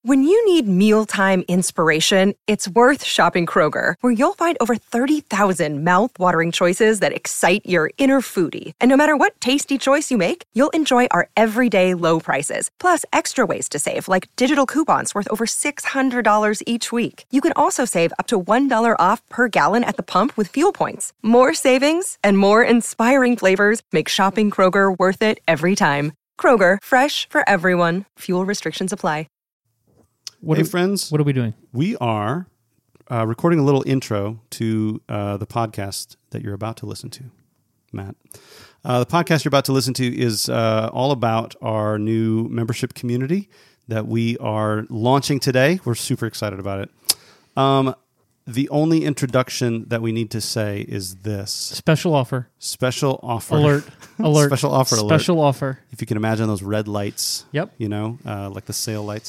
When you need mealtime inspiration, it's worth shopping Kroger, where you'll find over 30,000 mouth-watering choices that excite your inner foodie. And no matter what tasty choice you make, you'll enjoy our everyday low prices, plus extra ways to save, like digital coupons worth over $600 each week. You can also save up to $1 off per gallon at the pump with fuel points. More savings and more inspiring flavors make shopping Kroger worth it every time. Kroger, fresh for everyone. Fuel restrictions apply. Friends. What are we doing? We are recording a little intro to the podcast that you're about to listen to, Matt. The podcast you're about to listen to is all about our new membership community that we are launching today. We're super excited about it. The only introduction that we need to say is this. Special offer. Special offer. Alert. Alert. Special offer alert. Special offer. If you can imagine those red lights. Yep. You know, like the sale lights.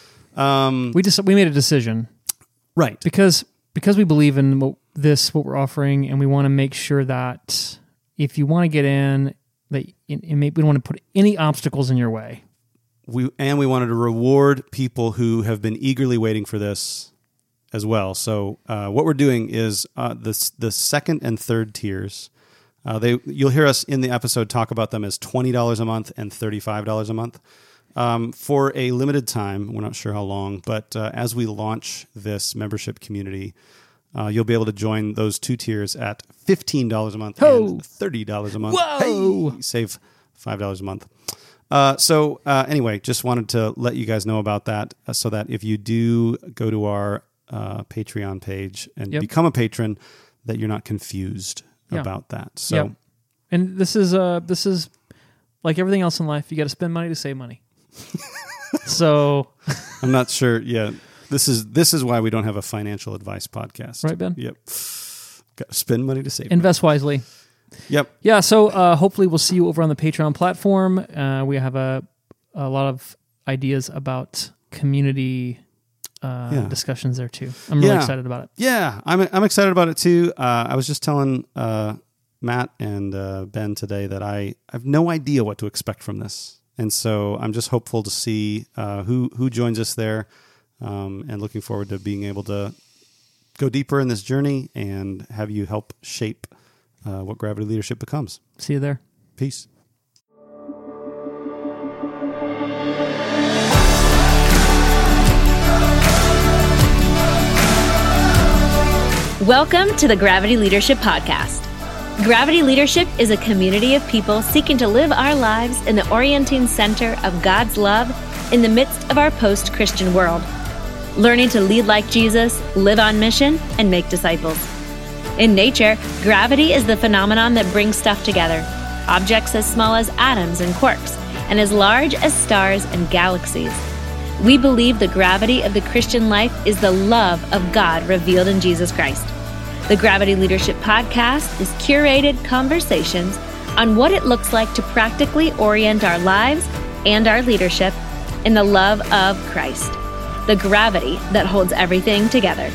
We made a decision, right? Because we believe in what we're offering, and we want to make sure that if you want to get in, that we don't want to put any obstacles in your way. We wanted to reward people who have been eagerly waiting for this as well. So what we're doing is the second and third tiers. You'll hear us in the episode talk about them as $20 a month and $35 a month. For a limited time, we're not sure how long, but as we launch this membership community, you'll be able to join those two tiers at $15 a month and $30 a month. Whoa! Hey, save $5 a month. Anyway, just wanted to let you guys know about that so that if you do go to our Patreon page and become a patron, that you're not confused about that. So, and this is like everything else in life. You got to spend money to save money. So I'm not sure. Yeah, this is why we don't have a financial advice podcast, right, Ben? Yep. Got to spend money to save. Invest wisely. Yep. Yeah. So hopefully we'll see you over on the Patreon platform. We have a lot of ideas about community discussions there too. I'm really excited about it. Yeah, I'm excited about it too. I was just telling Matt and Ben today that I have no idea what to expect from this. And so I'm just hopeful to see who joins us there, and looking forward to being able to go deeper in this journey and have you help shape what Gravity Leadership becomes. See you there. Peace. Welcome to the Gravity Leadership Podcast. Gravity Leadership is a community of people seeking to live our lives in the orienting center of God's love in the midst of our post-Christian world, learning to lead like Jesus, live on mission, and make disciples. In nature, gravity is the phenomenon that brings stuff together, objects as small as atoms and quarks, and as large as stars and galaxies. We believe the gravity of the Christian life is the love of God revealed in Jesus Christ. The Gravity Leadership Podcast is curated conversations on what it looks like to practically orient our lives and our leadership in the love of Christ, the gravity that holds everything together.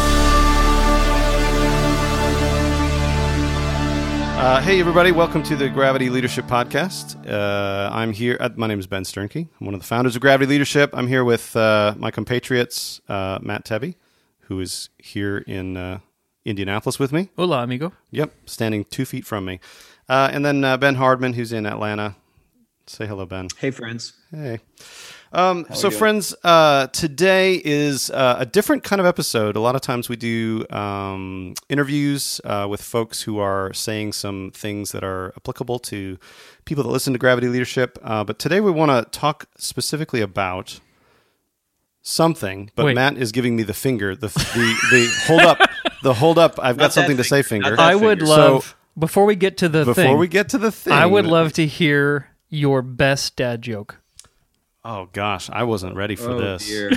Hey, everybody. Welcome to the Gravity Leadership Podcast. I'm here. My name is Ben Sternke. I'm one of the founders of Gravity Leadership. I'm here with my compatriots, Matt Tebbe, who is here in Indianapolis with me. Hola, amigo. Yep, standing 2 feet from me. And then Ben Hardman, who's in Atlanta. Say hello, Ben. Hey, friends. Hey. So, friends, today is a different kind of episode. A lot of times we do interviews with folks who are saying some things that are applicable to people that listen to Gravity Leadership. But today we want to talk specifically about something. But Wait. Matt is giving me the finger. The hold up. The hold up. I've got something to say, finger. I would love, before we get to the thing, I would love to hear your best dad joke. Oh gosh, I wasn't ready for this. Dear.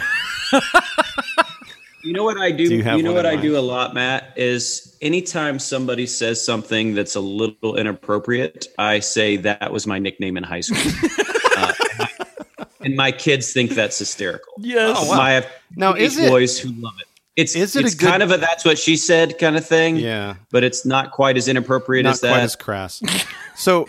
You know what I do? You know what I do a lot, Matt, is anytime somebody says something that's a little inappropriate, I say that was my nickname in high school. And my kids think that's hysterical. Yes. Oh, wow. I have boys who love it. It's kind of a that's what she said kind of thing. Yeah. But it's not quite as inappropriate as that. Not quite as crass. So,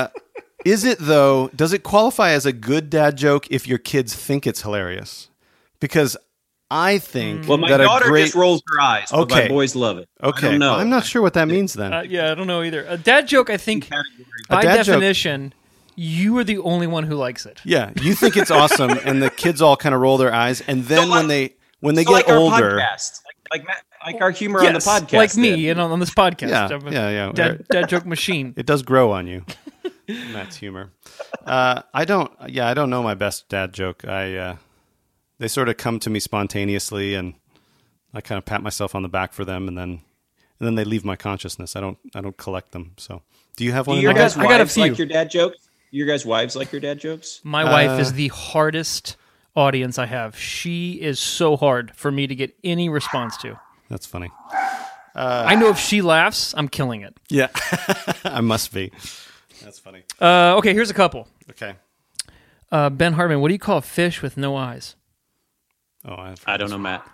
is it though, does it qualify as a good dad joke if your kids think it's hilarious? because I think my that daughter just rolls her eyes, but my boys love it. Okay. I don't know. I'm not sure what that means then. Yeah, I don't know either. A dad joke, I think, by definition, you are the only one who likes it. Yeah, you think it's awesome, and the kids all kind of roll their eyes, and then when they get like older, our podcast, like our humor on the podcast, like me, and on this podcast, yeah. Dad joke machine. It does grow on you. Matt's humor. I don't know my best dad joke. They sort of come to me spontaneously, and I kind of pat myself on the back for them, and then they leave my consciousness. I don't collect them. So, do you have one? I got a few. Like your dad jokes? Your guys' wives like your dad jokes? My wife is the hardest audience I have. She is so hard for me to get any response to. That's funny. I know if she laughs, I'm killing it. Yeah, I must be. That's funny. Okay, here's a couple. Okay. Ben Hartman, what do you call a fish with no eyes? Oh, I don't know, Matt.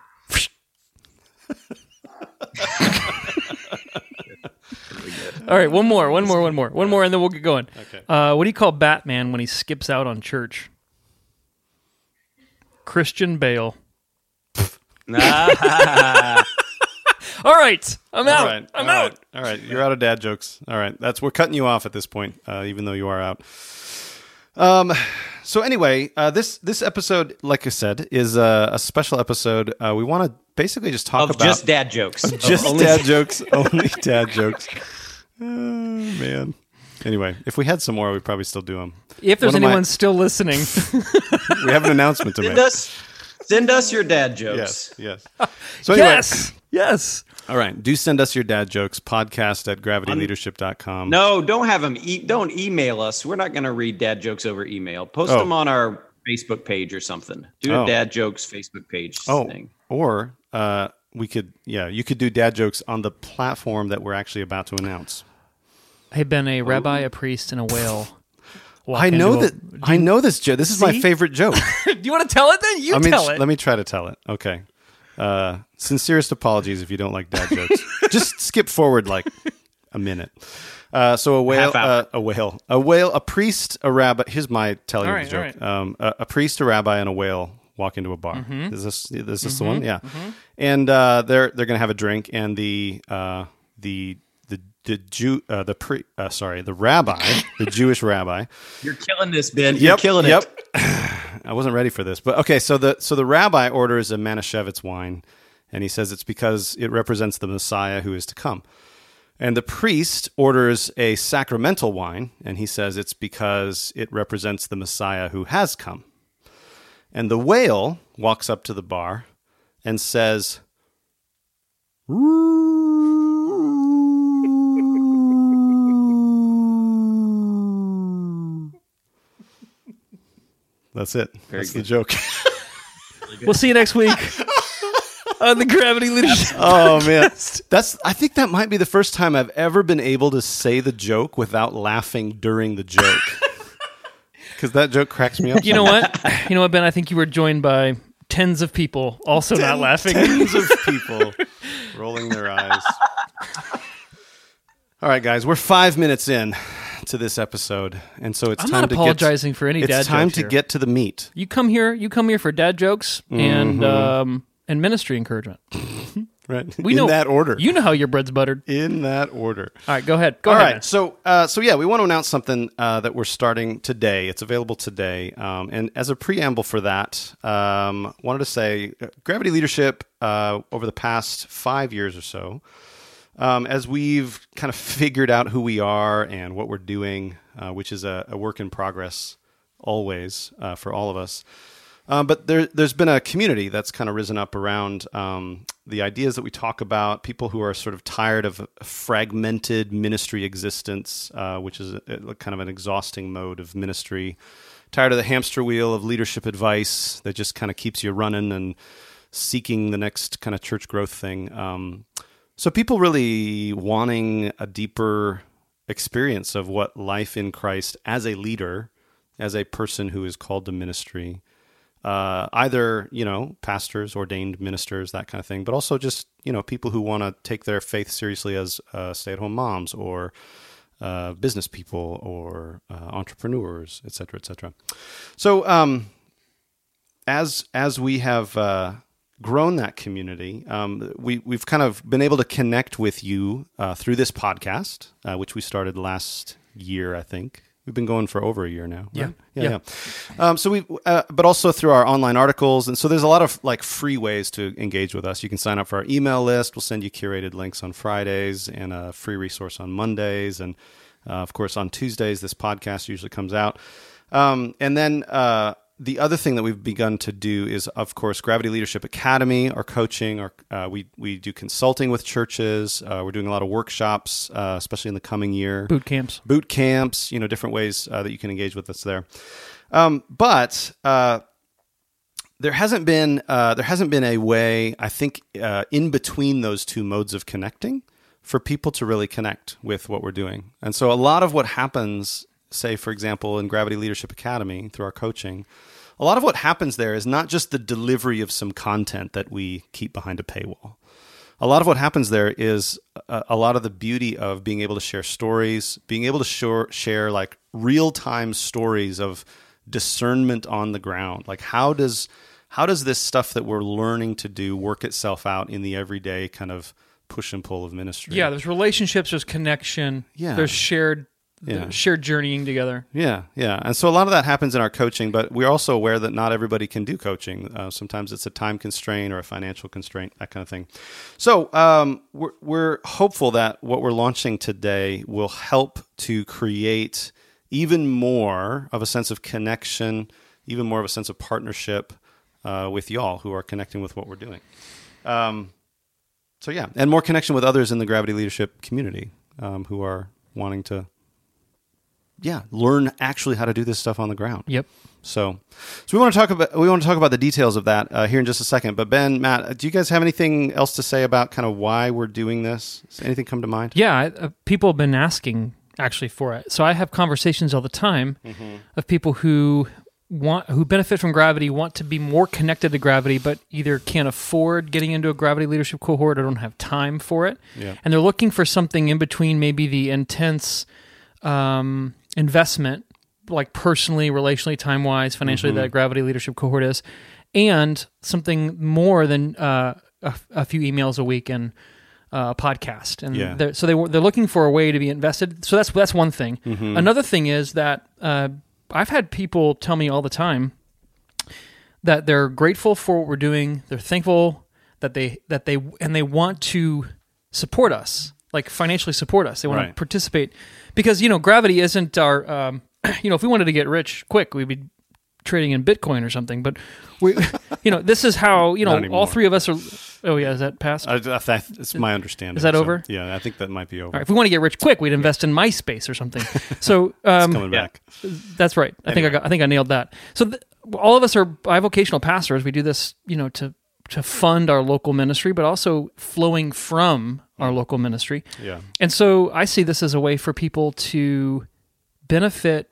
All right, one more, and then we'll get going. Okay. What do you call Batman when he skips out on church? Christian Bale. All right, I'm out. I'm out. All right, you're out of dad jokes. All right, we're cutting you off at this point, even though you are out. So anyway, this episode, like I said, is a special episode. We want to basically just talk about just dad jokes, dad jokes, only dad jokes. Oh, man. Anyway, if we had some more, we'd probably still do them. If there's anyone still listening, we have an announcement to make. Send us your dad jokes. Yes. So anyway, yes. All right. Do send us your dad jokes. podcast@gravityleadership.com. No, don't have them. Don't email us. We're not going to read dad jokes over email. Post them on our Facebook page or something. Do a dad jokes Facebook page thing. Or you could do dad jokes on the platform that we're actually about to announce. Hey, Ben, a rabbi, a priest, and a whale. I know this joke. This is my favorite joke. Do you want to tell it then? Tell it. Let me try to tell it. Okay. Sincerest apologies if you don't like dad jokes. Just skip forward like a minute. So a priest, a rabbi. Here's my telling you the joke. Right. A priest, a rabbi, and a whale walk into a bar. Mm-hmm. Is this the one? Yeah. Mm-hmm. And they're going to have a drink, and the rabbi, the Jewish rabbi. You're killing this, Ben. You're killing it. Yep. I wasn't ready for this, but okay. So the rabbi orders a Manischewitz wine, and he says it's because it represents the Messiah who is to come. And the priest orders a sacramental wine, and he says it's because it represents the Messiah who has come. And the whale walks up to the bar and says, That's it. That's the joke. We'll see you next week on the Gravity Leadership. Oh man, I think that might be the first time I've ever been able to say the joke without laughing during the joke. Because that joke cracks me up. You know what, Ben? I think you were joined by tens of people also not laughing. Tens of people rolling their eyes. All right, guys, we're 5 minutes in to this episode, and so it's I'm time not apologizing for any dad jokes. It's time to get to the meat. You come here for dad jokes and ministry encouragement. Right. We know that order. You know how your bread's buttered. In that order. All right, go ahead. All right. So yeah, we want to announce something that we're starting today. It's available today. And as a preamble for that, wanted to say Gravity Leadership over the past 5 years or so, as we've kind of figured out who we are and what we're doing, which is a work in progress always for all of us. But there's been a community that's kind of risen up around the ideas that we talk about, people who are sort of tired of fragmented ministry existence, which is kind of an exhausting mode of ministry, tired of the hamster wheel of leadership advice that just kind of keeps you running and seeking the next kind of church growth thing. So people really wanting a deeper experience of what life in Christ as a leader, as a person who is called to ministry, either, pastors, ordained ministers, that kind of thing, but also just, people who want to take their faith seriously as stay-at-home moms or business people or entrepreneurs, et cetera, et cetera. So as we have grown that community, we've kind of been able to connect with you through this podcast, which we started last year, I think. We've been going for over a year now. Right? Yeah. So but also through our online articles, and so there's a lot of like free ways to engage with us. You can sign up for our email list. We'll send you curated links on Fridays and a free resource on Mondays, and of course on Tuesdays this podcast usually comes out. And then the other thing that we've begun to do is, of course, Gravity Leadership Academy, our coaching. We do consulting with churches. We're doing a lot of workshops, especially in the coming year. Boot camps, different ways that you can engage with us there. But there hasn't been a way, I think, in between those two modes of connecting for people to really connect with what we're doing. And so a lot of what happens, say, for example, in Gravity Leadership Academy through our coaching, a lot of what happens there is not just the delivery of some content that we keep behind a paywall. A lot of what happens there is a lot of the beauty of being able to share stories, being able to share like real-time stories of discernment on the ground. Like how does this stuff that we're learning to do work itself out in the everyday kind of push and pull of ministry? Yeah, there's relationships, there's connection, there's shared journeying together. Yeah. And so a lot of that happens in our coaching, but we're also aware that not everybody can do coaching. Sometimes it's a time constraint or a financial constraint, that kind of thing. So we're hopeful that what we're launching today will help to create even more of a sense of connection, even more of a sense of partnership with y'all who are connecting with what we're doing. And more connection with others in the Gravity Leadership community who are wanting to learn actually how to do this stuff on the ground. Yep. So we want to talk about the details of that here in just a second. But Ben, Matt, do you guys have anything else to say about kind of why we're doing this? Does anything come to mind? Yeah, people have been asking actually for it. So I have conversations all the time of people who benefit from Gravity, want to be more connected to Gravity, but either can't afford getting into a Gravity leadership cohort or don't have time for it. Yeah. And they're looking for something in between maybe the intense investment, like personally, relationally, time-wise, financially, that Gravity leadership cohort is, and something more than a few emails a week and a podcast. And they're looking for a way to be invested. So that's one thing. Another thing is that I've had people tell me all the time that they're grateful for what we're doing. They're thankful that they want to support us, like financially support us. They want to participate because, Gravity isn't our, if we wanted to get rich quick, we'd be trading in Bitcoin or something, but we, this is how, all three of us are, is that past? It's my understanding. Is that over? Yeah, I think that might be over. All right, if we want to get rich quick, we'd invest in MySpace or something. So it's coming back. That's right. Anyway. I think I nailed that. So all of us are bivocational pastors. We do this, to fund our local ministry, but also flowing from our local ministry. Yeah. And so I see this as a way for people to benefit,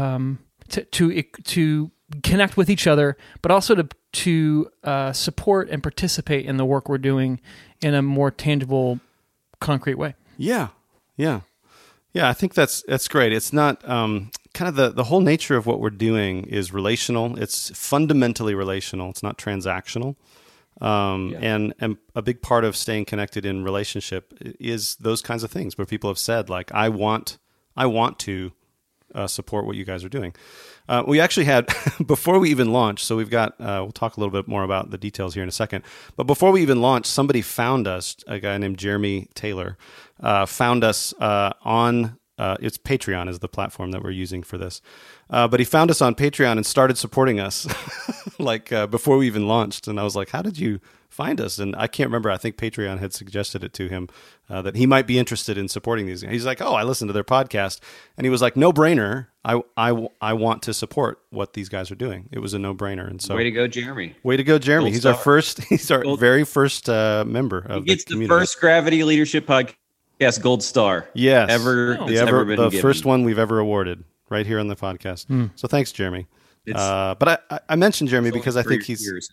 to connect with each other, but also to support and participate in the work we're doing in a more tangible, concrete way. Yeah. I think that's great. It's not kind of the whole nature of what we're doing is relational. It's fundamentally relational. It's not transactional. And a big part of staying connected in relationship is those kinds of things where people have said, like, I want to support what you guys are doing. We actually had, before we even launched, so we've got, we'll talk a little bit more about the details here in a second, but before we even launched, somebody found us, a guy named Jeremy Taylor, found us on, it's Patreon is the platform that we're using for this. But he found us on Patreon and started supporting us before we even launched. And I was like, how did you find us? And I can't remember. I think Patreon had suggested it to him that he might be interested in supporting these. He's like, I listened to their podcast. And he was like, no brainer. I want to support what these guys are doing. It was a no brainer. And so way to go, Jeremy. He's our very first member of the community. The first Gravity Leadership Podcast Gold Star. Yes. Ever been the given. First one we've ever awarded. Right here on the podcast. So thanks, Jeremy. But I mentioned Jeremy because I think he's.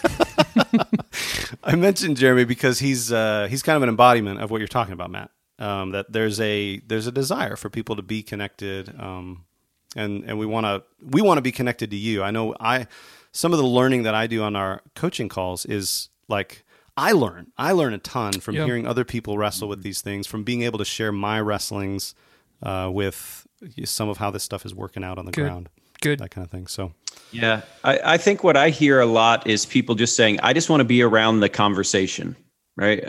I mentioned Jeremy because he's kind of an embodiment of what you're talking about, Matt. That there's a desire for people to be connected, and we want to be connected to you. I know some of the learning that I do on our coaching calls is like, I learn a ton from hearing other people wrestle with these things, from being able to share my wrestlings with some of how this stuff is working out on the ground. Good. That kind of thing. So, yeah, I think what I hear a lot is people just saying, I just want to be around the conversation. Right.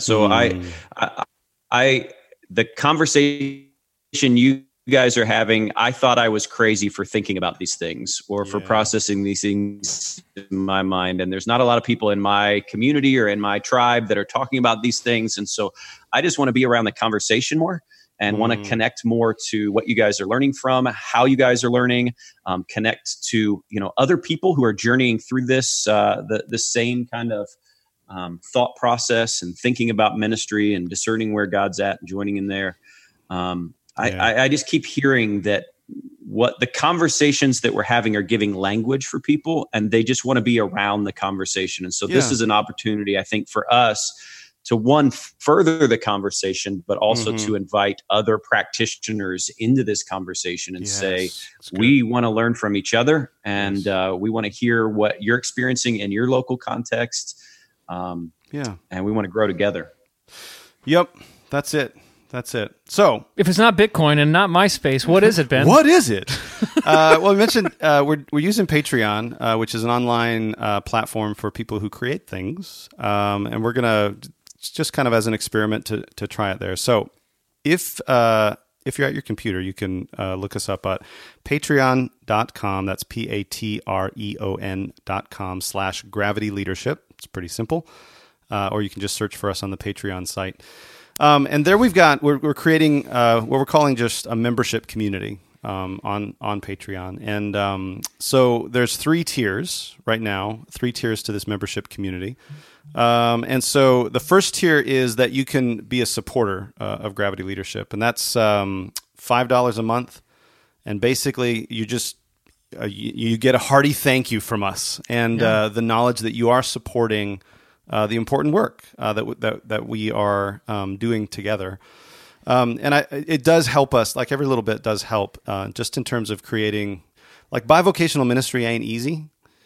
The conversation you guys are having, I thought I was crazy for thinking about these things or for processing these things in my mind. And there's not a lot of people in my community or in my tribe that are talking about these things. And so I just want to be around the conversation more and want to connect more to what you guys are learning from, how you guys are learning, connect to, other people who are journeying through this, the same kind of thought process and thinking about ministry and discerning where God's at and joining in there. I just keep hearing that what the conversations that we're having are giving language for people, and they just want to be around the conversation. And so this is an opportunity, I think, for us to further the conversation, but also to invite other practitioners into this conversation and say, we want to learn from each other, and we want to hear what you're experiencing in your local context. And we want to grow together. Yep. That's it. So, if it's not Bitcoin and not MySpace, what is it, Ben? What is it? Well, we mentioned we're using Patreon, which is an online platform for people who create things, and we're gonna just kind of as an experiment to try it there. So, if you're at your computer, you can look us up at patreon.com. That's patreon.com/Gravity Leadership. It's pretty simple. Or you can just search for us on the Patreon site. And there we're creating what we're calling just a membership community on Patreon. And so there's 3 tiers right now, 3 tiers to this membership community. And so the first tier is that you can be a supporter of Gravity Leadership, and that's $5 a month. And basically, you just you get a hearty thank you from us, and the knowledge that you are supporting the important work that we are doing together. And it does help us, like every little bit does help, just in terms of creating, like bivocational ministry ain't easy.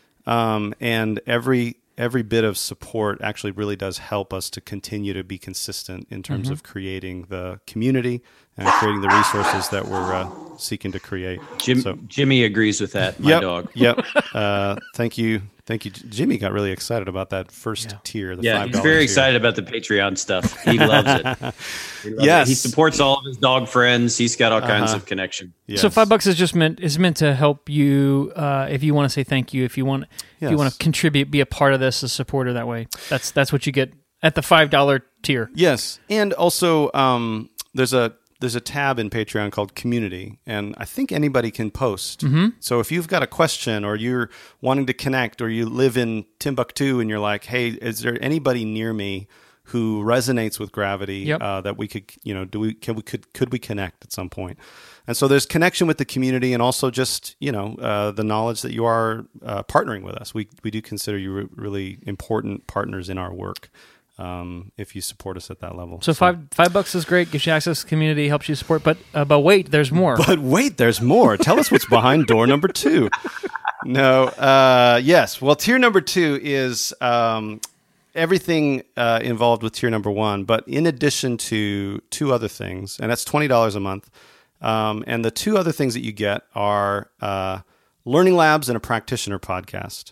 And every bit of support actually really does help us to continue to be consistent in terms of creating the community and creating the resources that we're seeking to create. Jimmy agrees with that, my dog. Yep. Thank you. Jimmy got really excited about that first tier, the $5 he's very excited about the Patreon stuff. He loves it. He supports all of his dog friends. He's got all kinds of connection. Yes. So $5 is meant to help you if you want to say thank you, if you want to contribute, be a part of this, a supporter that way. That's what you get at the $5 tier. Yes, and also there's a tab in Patreon called Community, and I think anybody can post. So if you've got a question or you're wanting to connect, or you live in Timbuktu and you're like, hey, is there anybody near me who resonates with Gravity that we could, could we connect at some point? And so there's connection with the community, and also just, the knowledge that you are partnering with us. We do consider you really important partners in our work. If you support us at that level. So $5 is great, gives you access to the community, helps you support, but wait, there's more. But wait, there's more. Tell us what's behind door number 2. No, yes. Well, tier number 2 is everything involved with tier number 1, but in addition to 2 other things, and that's $20 a month. And the 2 other things that you get are Learning Labs and a Practitioner podcast.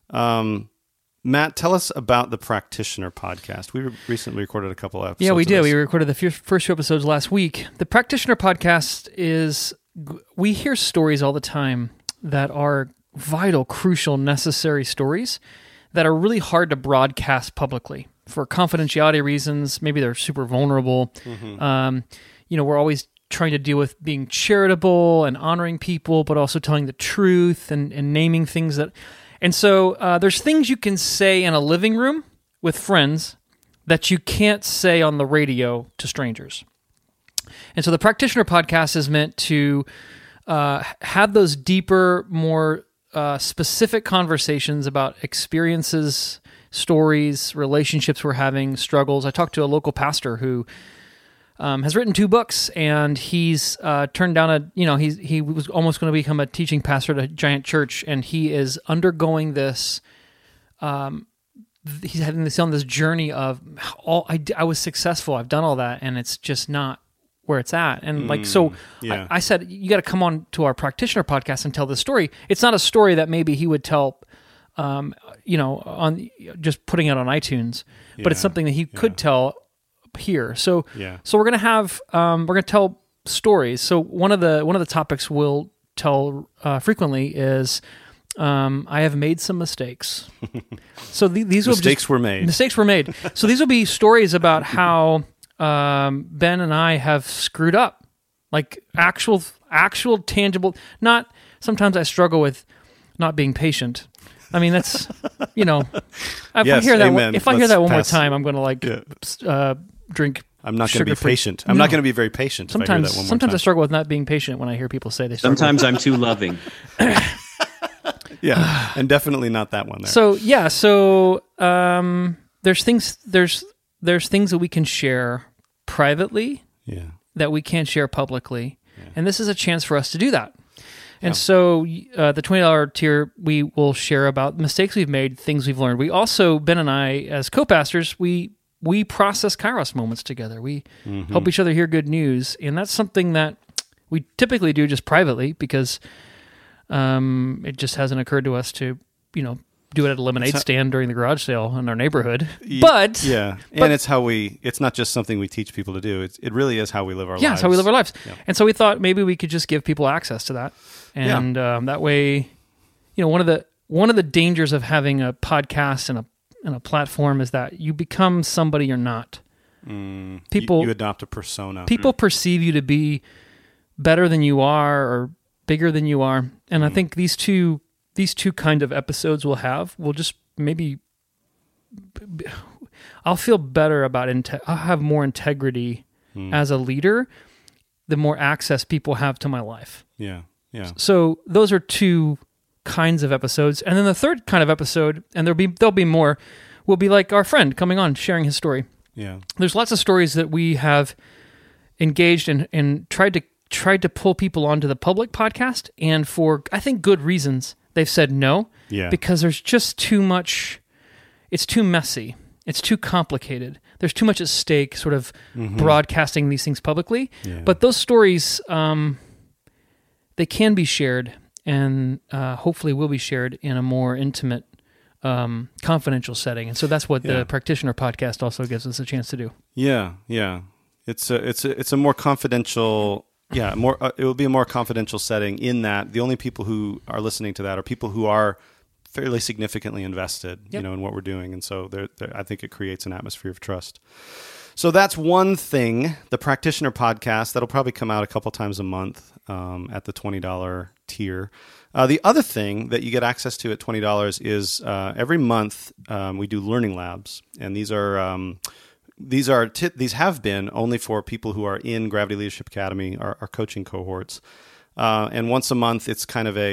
Matt, tell us about the Practitioner podcast. We recently recorded a couple episodes. Yeah, we did. We recorded the first 2 episodes last week. The Practitioner podcast is, we hear stories all the time that are vital, crucial, necessary stories that are really hard to broadcast publicly for confidentiality reasons. Maybe they're super vulnerable. We're always trying to deal with being charitable and honoring people, but also telling the truth and naming things that... And so there's things you can say in a living room with friends that you can't say on the radio to strangers. And so the Practitioner podcast is meant to have those deeper, more specific conversations about experiences, stories, relationships we're having, struggles. I talked to a local pastor who has written 2 books, and he's turned down he was almost going to become a teaching pastor at a giant church, and he is undergoing this. He's having this on this journey of I was successful. I've done all that, and it's just not where it's at. And I said, you got to come on to our practitioner podcast and tell this story. It's not a story that maybe he would tell, on just putting it on iTunes, but it's something that he could tell here. So we're gonna have we're gonna tell stories. So one of the topics we'll tell frequently is I have made some mistakes. So these mistakes were made. Mistakes were made. So these will be stories about how Ben and I have screwed up, like actual tangible. Not sometimes I struggle with not being patient. I mean, that's if I hear that one more time, I'm going to drink. I'm not going to be patient. I'm not going to be very patient. Sometimes, if I hear that one more sometimes time. I struggle with not being patient when I hear people say they struggle. Sometimes I'm too loving. Yeah, and definitely not that one there. So there's things that we can share privately that we can't share publicly, and this is a chance for us to do that. And so the $20 tier, we will share about mistakes we've made, things we've learned. We also, Ben and I, as co-pastors, we process Kairos moments together. We help each other hear good news, and that's something that we typically do just privately because it just hasn't occurred to us to, do it at a lemonade stand during the garage sale in our neighborhood. But it's how it's not just something we teach people to do. It really is how we live our lives. Yeah, it's how we live our lives. Yeah. And so we thought maybe we could just give people access to that. And that way, one of the dangers of having a podcast and a platform is that you become somebody you're not. People you adopt a persona. People perceive you to be better than you are or bigger than you are. And I think these two kind of episodes will just maybe I'll feel better about I'll have more integrity as a leader the more access people have to my life. Yeah. So those are 2 kinds of episodes. And then the third kind of episode, and there'll be more, will be like our friend coming on, sharing his story. Yeah. There's lots of stories that we have engaged in and tried to pull people onto the public podcast, and for, I think, good reasons, they've said no. Yeah. Because there's just too much, it's too messy. It's too complicated. There's too much at stake sort of broadcasting these things publicly. Yeah. But those stories, they can be shared and hopefully will be shared in a more intimate, confidential setting. And so that's what the Practitioner podcast also gives us a chance to do. Yeah. It's a more confidential, it will be a more confidential setting in that the only people who are listening to that are people who are fairly significantly invested, in what we're doing. And so I think it creates an atmosphere of trust. So that's one thing, the Practitioner podcast, that'll probably come out a couple times a month at the $20 tier. The other thing that you get access to at $20 is every month we do learning labs, and these have been only for people who are in Gravity Leadership Academy, our coaching cohorts. And once a month, it's kind of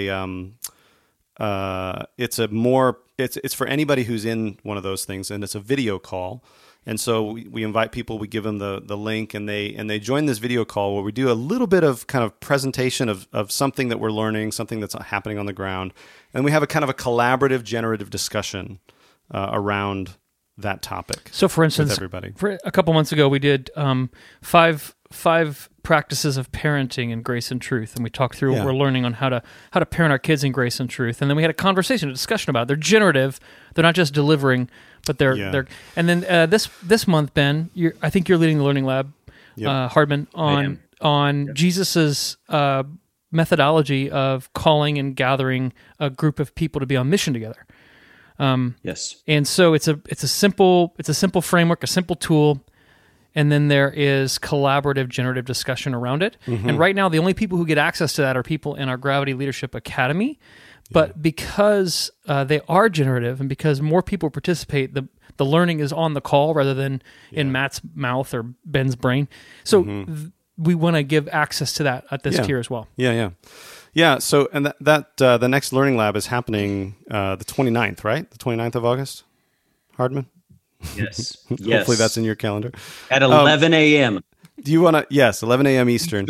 it's for anybody who's in one of those things, and it's a video call. And so we invite people, we give them the link, and they join this video call where we do a little bit of kind of presentation of something that we're learning, something that's happening on the ground. And we have a kind of a collaborative, generative discussion around that topic. So for instance, everybody. For a couple months ago, we did five practices of parenting in grace and truth, and we talked through what we're learning on how to parent our kids in grace and truth. And then we had a conversation, a discussion about it. They're generative. They're not just delivering, but they're. And then this month, Ben, I think you're leading the learning lab, Hardman, on Jesus's methodology of calling and gathering a group of people to be on mission together. Yes. And so it's a simple framework, a simple tool. And then there is collaborative, generative discussion around it. Mm-hmm. And right now, the only people who get access to that are people in our Gravity Leadership Academy. But because they are generative and because more people participate, the learning is on the call rather than in Matt's mouth or Ben's brain. So we want to give access to that at this tier as well. Yeah. So, and that the next learning lab is happening the 29th, right? The 29th of August, Hardman? Yes. Hopefully that's in your calendar. At 11 a.m. Do you want to? Yes, 11 a.m. Eastern.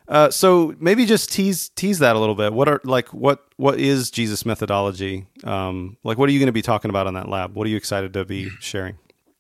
So maybe just tease that a little bit. What is Jesus methodology? What are you going to be talking about on that lab? What are you excited to be sharing?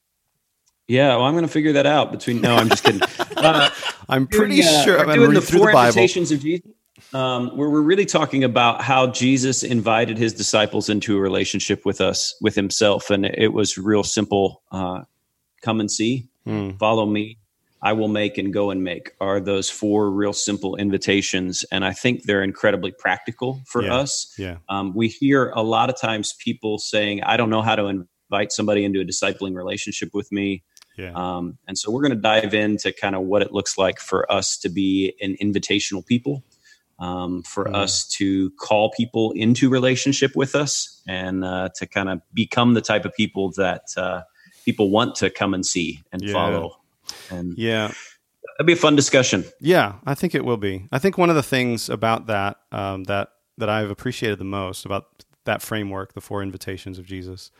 Yeah, well, I'm going to figure that out No, I'm just kidding. I'm pretty sure I'm doing read the through 4 the Bible. invitations of Jesus, where we're really talking about how Jesus invited his disciples into a relationship with us, with himself. And it was real simple. Come and see, follow me, I will make, and go and make are those 4 real simple invitations. And I think they're incredibly practical for us. Yeah. We hear a lot of times people saying, I don't know how to invite somebody into a discipling relationship with me. Yeah. And so we're going to dive into kind of what it looks like for us to be an invitational people, for us to call people into relationship with us, and to kind of become the type of people that people want to come and see and follow. And that'd be a fun discussion. Yeah, I think it will be. I think one of the things about that that I've appreciated the most about that framework, the 4 invitations of Jesus,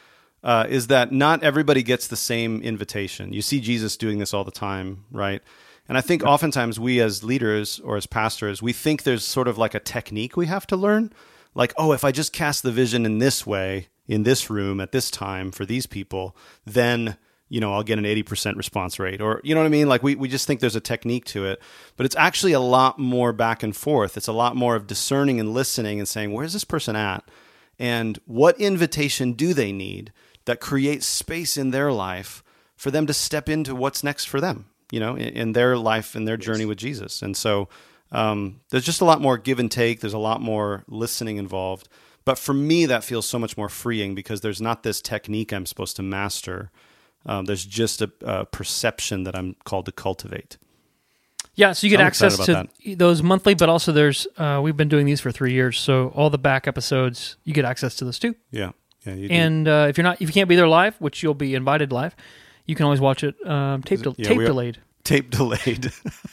is that not everybody gets the same invitation. You see Jesus doing this all the time, right? And I think oftentimes we as leaders or as pastors, we think there's sort of like a technique we have to learn. Like, oh, if I just cast the vision in this way, in this room, at this time for these people, then, I'll get an 80% response rate. Or, you know what I mean? Like we just think there's a technique to it. But it's actually a lot more back and forth. It's a lot more of discerning and listening and saying, where's this person at? And what invitation do they need that creates space in their life for them to step into what's next for them, in their life and their journey with Jesus. And so there's just a lot more give and take. There's a lot more listening involved. But for me, that feels so much more freeing because there's not this technique I'm supposed to master. There's just a perception that I'm called to cultivate. Yeah, so you get access to those monthly, but also there's we've been doing these for 3 years, so all the back episodes, you get access to those too. Yeah, you do. And if you can't be there live, which you'll be invited live, you can always watch it tape delayed. Tape delayed.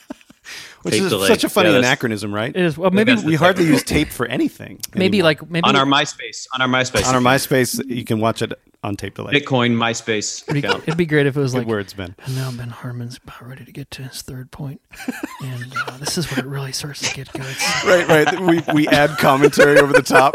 Which is such a funny anachronism, right? It is. Well, maybe we hardly use tape for anything. Maybe anymore. On our MySpace. On our MySpace, you can watch it on tape delay. Bitcoin MySpace account. It'd be great if it was Good words, Ben. And now Ben Harmon's about ready to get to his 3rd point, and this is where it really starts to get good. Right. We add commentary over the top.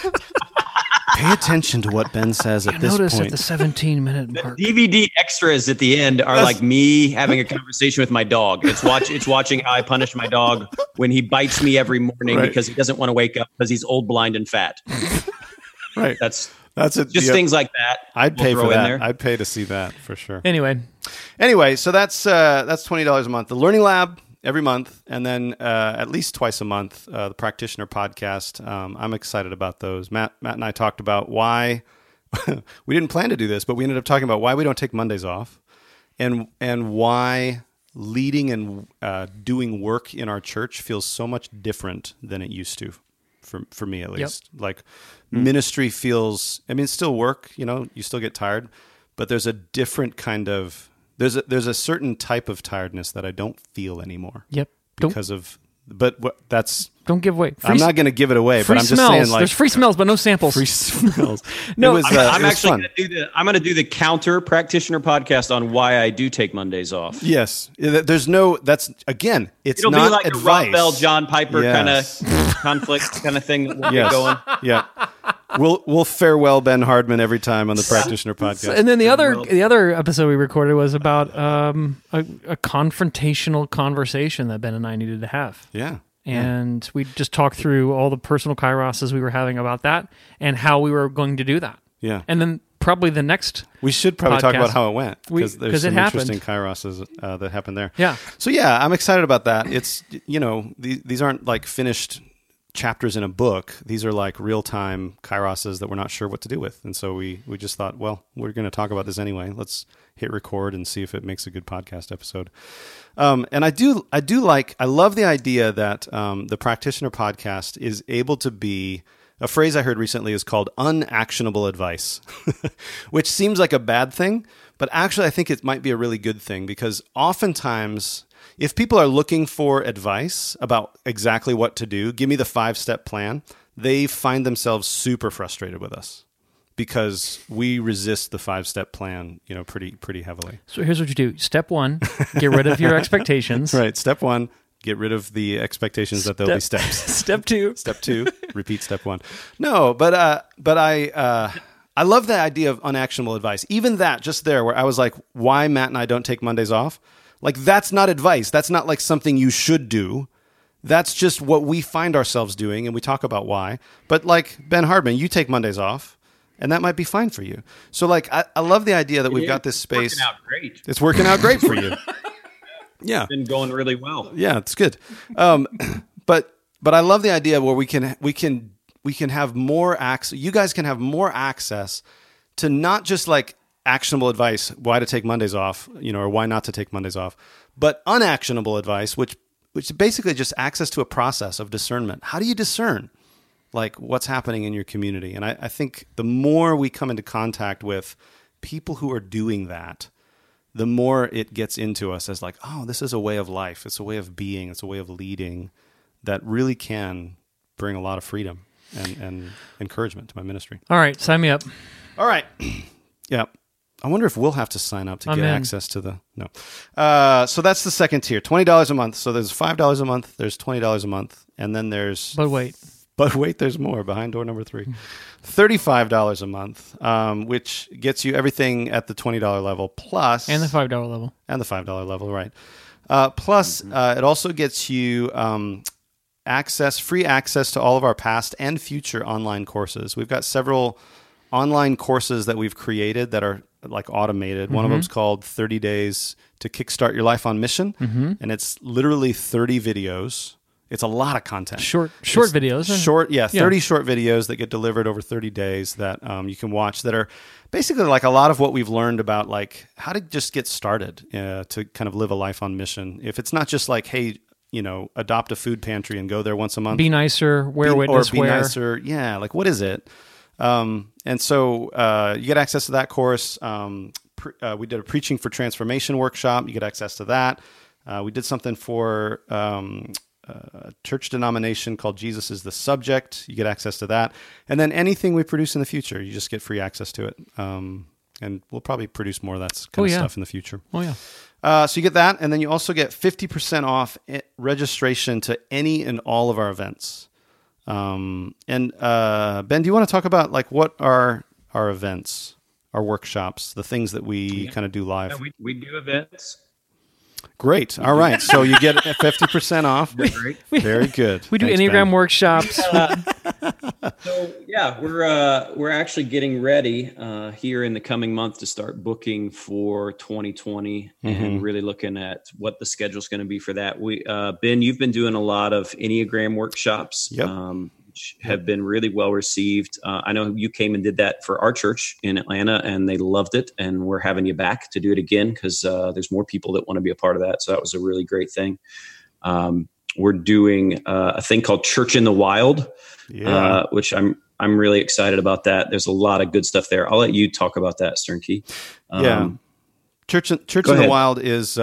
Pay attention to what Ben says at this point. Notice at the 17-minute mark. The DVD extras at the end are like me having a conversation with my dog. It's watching how I punish my dog when he bites me every morning because he doesn't want to wake up because he's old, blind, and fat. Right. That's it. Just things like that. I'd pay for that. I'd pay to see that for sure. Anyway, so that's $20 a month. The Learning Lab every month, and then at least twice a month, the Practitioner Podcast. I'm excited about those. Matt and I talked about why we didn't plan to do this, but we ended up talking about why we don't take Mondays off, and why leading and doing work in our church feels so much different than it used to, for me at least. Like ministry feels, it's still work. You still get tired, but there's a different kind of there's a certain type of tiredness that I don't feel anymore. Yep. Don't give away. I'm not going to give it away, but I'm just saying, like, there's free smells, but no samples. Free smells. No, I'm actually going to do the counter Practitioner Podcast on why I do take Mondays off. Yes, there's no. That's again, it'll not be like advice. a Rob Bell, John Piper kind of conflict kind of thing that we'll get going. Yeah. We'll farewell Ben Hardman every time on the Practitioner Podcast. And then the other episode we recorded was about a confrontational conversation that Ben and I needed to have. Yeah. And we just talked through all the personal kairoses we were having about that and how we were going to do that. Yeah. And then probably the next we should probably talk about how it went, because there's some happened. interesting kairoses that happened there. Yeah. So I'm excited about that. It's, these aren't like finished chapters in a book. These are like real-time kairoses that we're not sure what to do with. And so we just thought, well, we're going to talk about this anyway. Let's hit record and see if it makes a good podcast episode. And I love the idea that the Practitioner Podcast is able to be, a phrase I heard recently is called unactionable advice, which seems like a bad thing, but actually I think it might be a really good thing, because oftentimes if people are looking for advice about exactly what to do, give me the 5-step plan, they find themselves super frustrated with us because we resist the 5-step plan, pretty heavily. So here's what you do. Step 1, get rid of your expectations. Right. Step 1, get rid of the expectations that there'll be steps. Step 2. Step 2, repeat step 1. No, but I love the idea of unactionable advice. Even that, just there, where I was like, why Matt and I don't take Mondays off? Like, that's not advice. That's not like something you should do. That's just what we find ourselves doing, and we talk about why. But like Ben Hardman, you take Mondays off, and that might be fine for you. So like, I love the idea that we've got this space. It's working out great. It's working out great for you. Yeah. It's been going really well. Yeah, it's good. But I love the idea where we can have more access. You guys can have more access to not just like actionable advice, why to take Mondays off, or why not to take Mondays off, but unactionable advice, which is basically just access to a process of discernment. How do you discern like what's happening in your community? And I think the more we come into contact with people who are doing that, the more it gets into us as like, oh, this is a way of life. It's a way of being. It's a way of leading that really can bring a lot of freedom and encouragement to my ministry. All right, sign me up. All right. Yeah. I wonder if we'll have to sign up to get access to the... No. So that's the second tier, $20 a month. So there's $5 a month, there's $20 a month, and then there's... But wait, there's more behind door number 3. $35 a month, which gets you everything at the $20 level plus... And the $5 level. And the $5 level, right. Plus, it also gets you free access to all of our past and future online courses. We've got several online courses that we've created that are like automated. One of them is called 30 Days to Kickstart Your Life on Mission. And it's literally 30 videos. It's a lot of content. Short videos. 30 short videos that get delivered over 30 days that you can watch that are basically like a lot of what we've learned about like how to just get started to kind of live a life on mission. If it's not just like, hey, adopt a food pantry and go there once a month. Be nicer, wear witness wear. Be nicer. Yeah, like what is it? And so you get access to that course. We did a Preaching for Transformation workshop. You get access to that. We did something for a church denomination called Jesus is the Subject. You get access to that. And then anything we produce in the future, you just get free access to it. And we'll probably produce more of that kind of stuff in the future. Oh, yeah. So you get that. And then you also get 50% off registration to any and all of our events. And Ben, do you want to talk about like what are our events, our workshops, the things that we kind of do live? Yeah, we do events. Great. All right. So you get 50% off. Very good. We do Thanks, Enneagram Ben. workshops. So yeah, we're actually getting ready here in the coming month to start booking for 2020 and really looking at what the schedule is going to be for that. We Ben, you've been doing a lot of Enneagram workshops, which have been really well received. I know you came and did that for our church in Atlanta, and they loved it. And we're having you back to do it again because there's more people that want to be a part of that. So that was a really great thing. We're doing a thing called Church in the Wild, which I'm really excited about that. There's a lot of good stuff there. I'll let you talk about that, Sternke. Church in the Wild is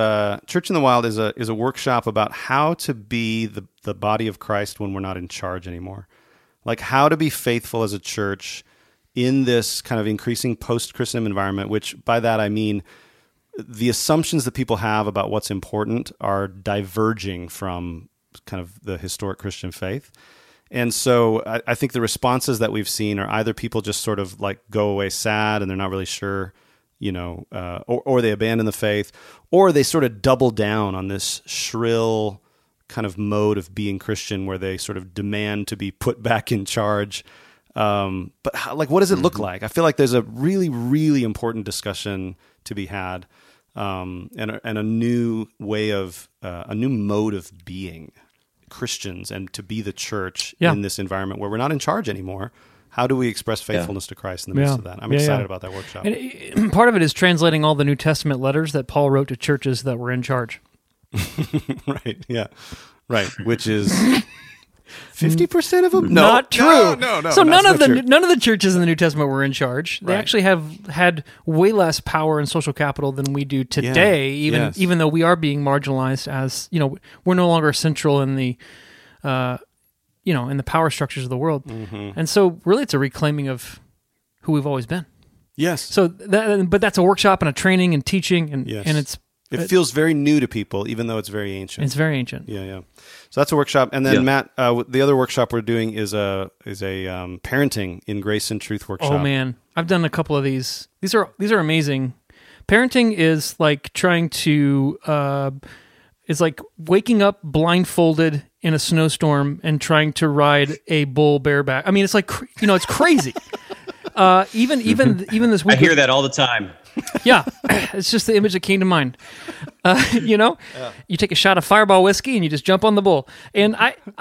a workshop about how to be the body of Christ when we're not in charge anymore. Like how to be faithful as a church in this kind of increasing post-Christendom environment, which by that I mean the assumptions that people have about what's important are diverging from kind of the historic Christian faith. And so I think the responses that we've seen are either people just sort of like go away sad and they're not really sure, or they abandon the faith, or they sort of double down on this shrill kind of mode of being Christian where they sort of demand to be put back in charge. But what does it look like? I feel like there's a really, really important discussion to be had, and a new way of a new mode of being Christians and to be the church in this environment where we're not in charge anymore. How do we express faithfulness to Christ in the midst of that? I'm excited about that workshop. And part of it is translating all the New Testament letters that Paul wrote to churches that were in charge. Right. Yeah. Right. Which is 50% of them? Not true. No. So none of the churches in the New Testament were in charge. They actually have had way less power and social capital than we do today. Even though we are being marginalized, as we're no longer central in the in the power structures of the world. And so really, it's a reclaiming of who we've always been. Yes. So, but that's a workshop and a training and teaching, and it feels very new to people, even though it's very ancient. It's very ancient. Yeah. So that's a workshop, and then Matt, the other workshop we're doing is a parenting in grace and truth workshop. Oh man, I've done a couple of these. These are amazing. Parenting is like trying to is like waking up blindfolded in a snowstorm and trying to ride a bull bareback. I mean, it's like it's crazy. Even this week, I hear that all the time. Yeah, it's just the image that came to mind. You take a shot of Fireball whiskey and you just jump on the bull. And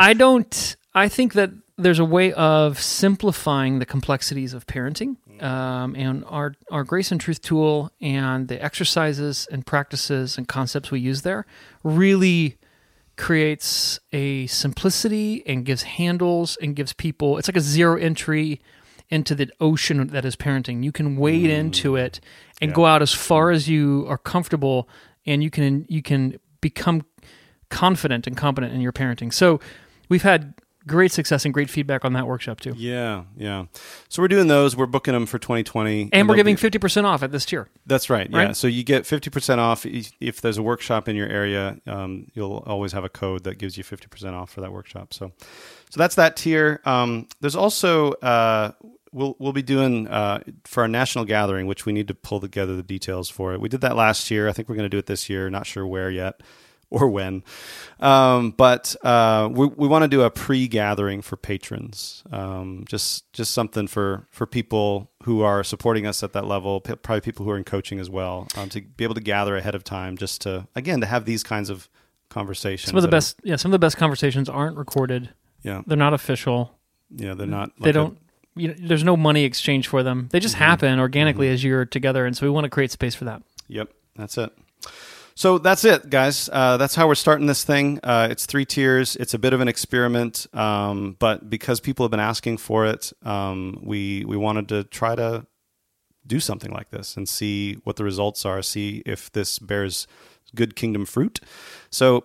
I think that there's a way of simplifying the complexities of parenting. And our Grace and Truth tool and the exercises and practices and concepts we use there really creates a simplicity and gives handles and gives people, it's like a zero entry into the ocean that is parenting. You can wade into it and go out as far as you are comfortable, and you can become confident and competent in your parenting. So we've had great success and great feedback on that workshop too. Yeah. So we're doing those. We're booking them for 2020. And we're giving 50% off at this tier. That's right. Yeah. So you get 50% off. If there's a workshop in your area, you'll always have a code that gives you 50% off for that workshop. So that's that tier. There's also... We'll be doing for our national gathering, which we need to pull together the details for it. We did that last year. I think we're going to do it this year. Not sure where yet or when. But we want to do a pre-gathering for patrons. Just something for people who are supporting us at that level, probably people who are in coaching as well, to be able to gather ahead of time, just to have these kinds of conversations. Some of the best conversations aren't recorded. Yeah. They're not official. Yeah, they're not. They don't. There's no money exchange for them. They just happen organically as you're together, and so we want to create space for that. Yep, that's it. So that's it, guys. That's how we're starting this thing. It's 3 tiers. It's a bit of an experiment, but because people have been asking for it, we wanted to try to do something like this and see what the results are, see if this bears good kingdom fruit. So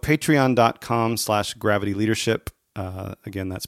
patreon.com/gravityleadership. Again, that's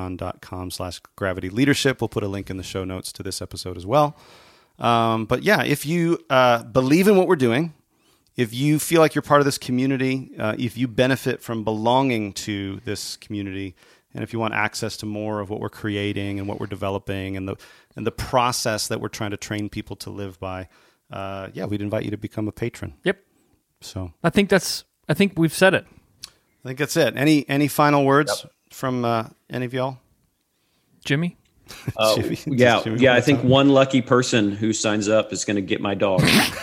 patreon.com/gravityleadership. We'll put a link in the show notes to this episode as well. But yeah, if you believe in what we're doing, if you feel like you're part of this community, if you benefit from belonging to this community, and if you want access to more of what we're creating and what we're developing and the process that we're trying to train people to live by, we'd invite you to become a patron. Yep. So I think we've said it. I think that's it. Any final words from any of y'all? Jimmy? Jimmy? I think one lucky person who signs up is going to get my dog.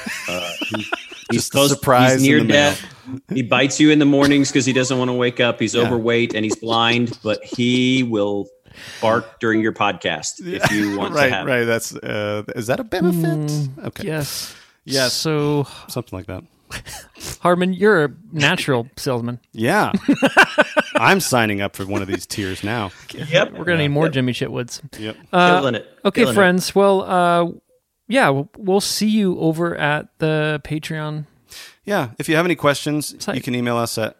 He's surprised. He's near death. He bites you in the mornings because he doesn't want to wake up. He's overweight and he's blind, but he will bark during your podcast if you want to have it. That's is that a benefit? Okay. Yes. So something like that. Hardman, you're a natural salesman. Yeah. I'm signing up for one of these tiers now. Yep. We're going to need more Jimmy Chitwoods. Yep. Killing it. Okay, Killing friends. It. Well, we'll see you over at the Patreon. Yeah. If you have any questions, you can email us at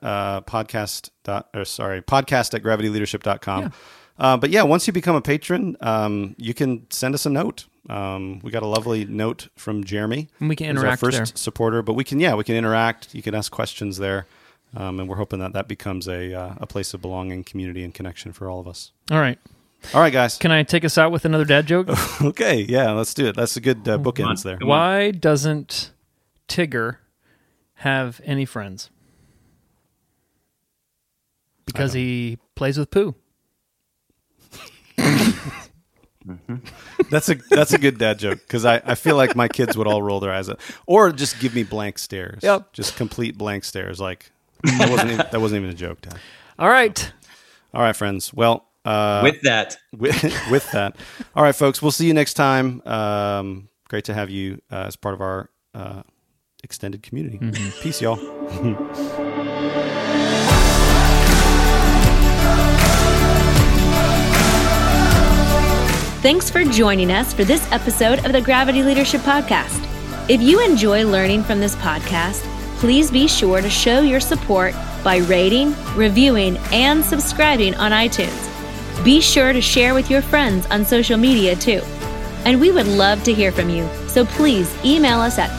podcast@gravityleadership.com. Yeah. But once you become a patron, you can send us a note. We got a lovely note from Jeremy. And we can interact our first supporter, but we can interact. You can ask questions there. And we're hoping that becomes a place of belonging, community, and connection for all of us. All right, guys. Can I take us out with another dad joke? Okay, yeah, let's do it. That's a good bookends there. Why doesn't Tigger have any friends? Because he plays with poo. Mm-hmm. That's a good dad joke, because I feel like my kids would all roll their eyes at, or just give me blank stares. Yep. Just complete blank stares. Like that wasn't even a joke, Dad. All right, friends. Well, with that. All right, folks. We'll see you next time. Great to have you as part of our extended community. Mm-hmm. Peace, y'all. Thanks for joining us for this episode of the Gravity Leadership Podcast. If you enjoy learning from this podcast, please be sure to show your support by rating, reviewing, and subscribing on iTunes. Be sure to share with your friends on social media too. And we would love to hear from you. So please email us at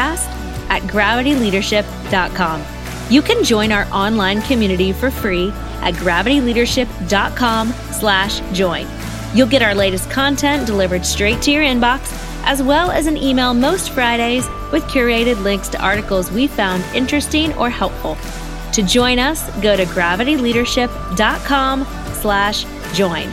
podcast@gravityleadership.com. You can join our online community for free at gravityleadership.com/join. You'll get our latest content delivered straight to your inbox, as well as an email most Fridays with curated links to articles we found interesting or helpful. To join us, go to gravityleadership.com/join.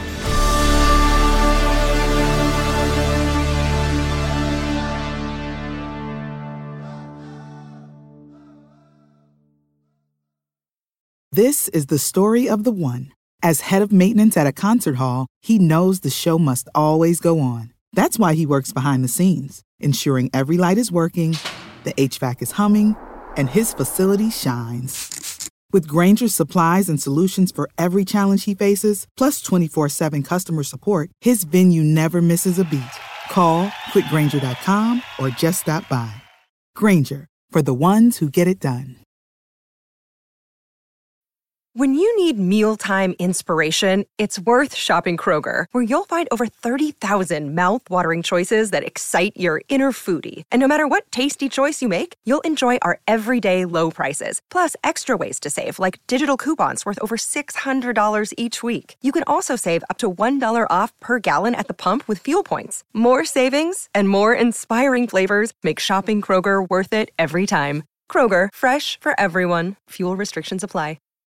This is the story of the one. As head of maintenance at a concert hall, he knows the show must always go on. That's why he works behind the scenes, ensuring every light is working, the HVAC is humming, and his facility shines. With Grainger's supplies and solutions for every challenge he faces, plus 24/7 customer support, his venue never misses a beat. Call quickgrainger.com or just stop by. Grainger, for the ones who get it done. When you need mealtime inspiration, it's worth shopping Kroger, where you'll find over 30,000 mouth-watering choices that excite your inner foodie. And no matter what tasty choice you make, you'll enjoy our everyday low prices, plus extra ways to save, like digital coupons worth over $600 each week. You can also save up to $1 off per gallon at the pump with fuel points. More savings and more inspiring flavors make shopping Kroger worth it every time. Kroger, fresh for everyone. Fuel restrictions apply.